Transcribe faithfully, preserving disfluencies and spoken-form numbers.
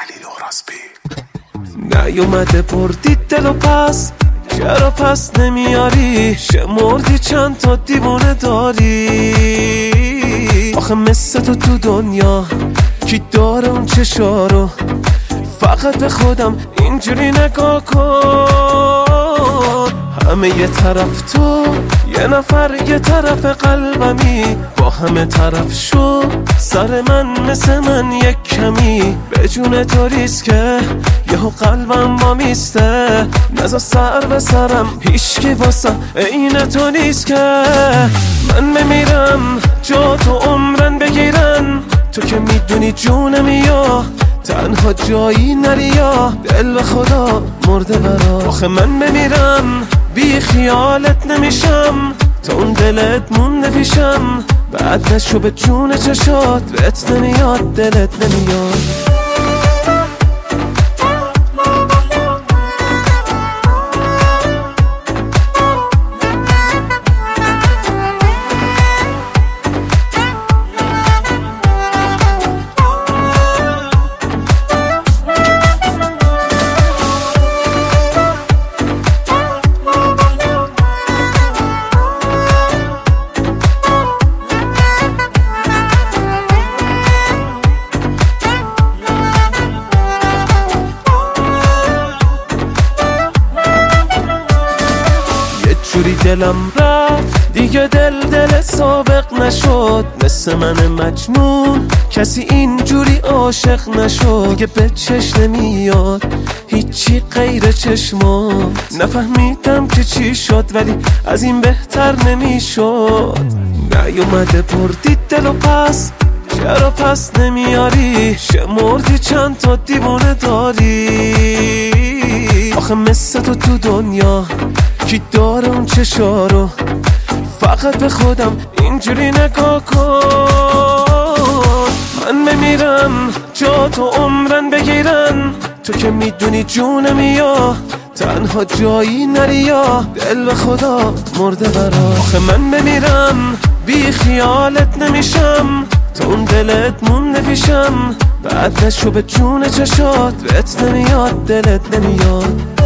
علی لوراسبی. نیومده بردی دلو پس، چرا پس نمیاری؟ شمردی چند تا دیوانه داری؟ آخه مثل تو تو دنیا کی داره اون چشارو؟ فقط به خودم اینجوری نگاه کن. همه یه طرف تو، یه نفر یه طرف قلبمی، با همه طرف شو سر من مثل من یک کمی. به جون تو ریسکه یهو قلبم با میسته، نزا سر به سرم هیچکی واسم عین تو نیست که. من بمیرم جا تو عمرن بگیرن، تو که میدونی جونم یا تنها جایی نری یا دل به خدا مرده برا. آخه من بمیرم بی خیالت نمیشم، تا اون دلت مونده پیشم. بعد نشو به جون چشات بهت نمیاد دلت نمیاد. جوری دلم رفت دیگه دل دل سابق نشد، مثل من مجنون کسی اینجوری عاشق نشد. دیگه به چشم نمیاد هیچی غیر چشمات، نفهمیدم که چی شد ولی از این بهتر نمیشد. نیومده بردی دلو پس، چرا پس نمیاری؟ شمردی چند تا دیوانه داری؟ آخه مثل تو تو دنیا کی داره اون چشارو؟ فقط به خودم اینجوری نگاه کن. من بمیرم جا تو عمرن بگیرن، تو که میدونی جونم یا تنها جایی نری یا دل به خدا مرده برا. آخه من بمیرم بی خیالت نمیشم، تا اون دلت مونده پیشم. بعد نشو به جون چشات بهت نمیاد دلت نمیاد.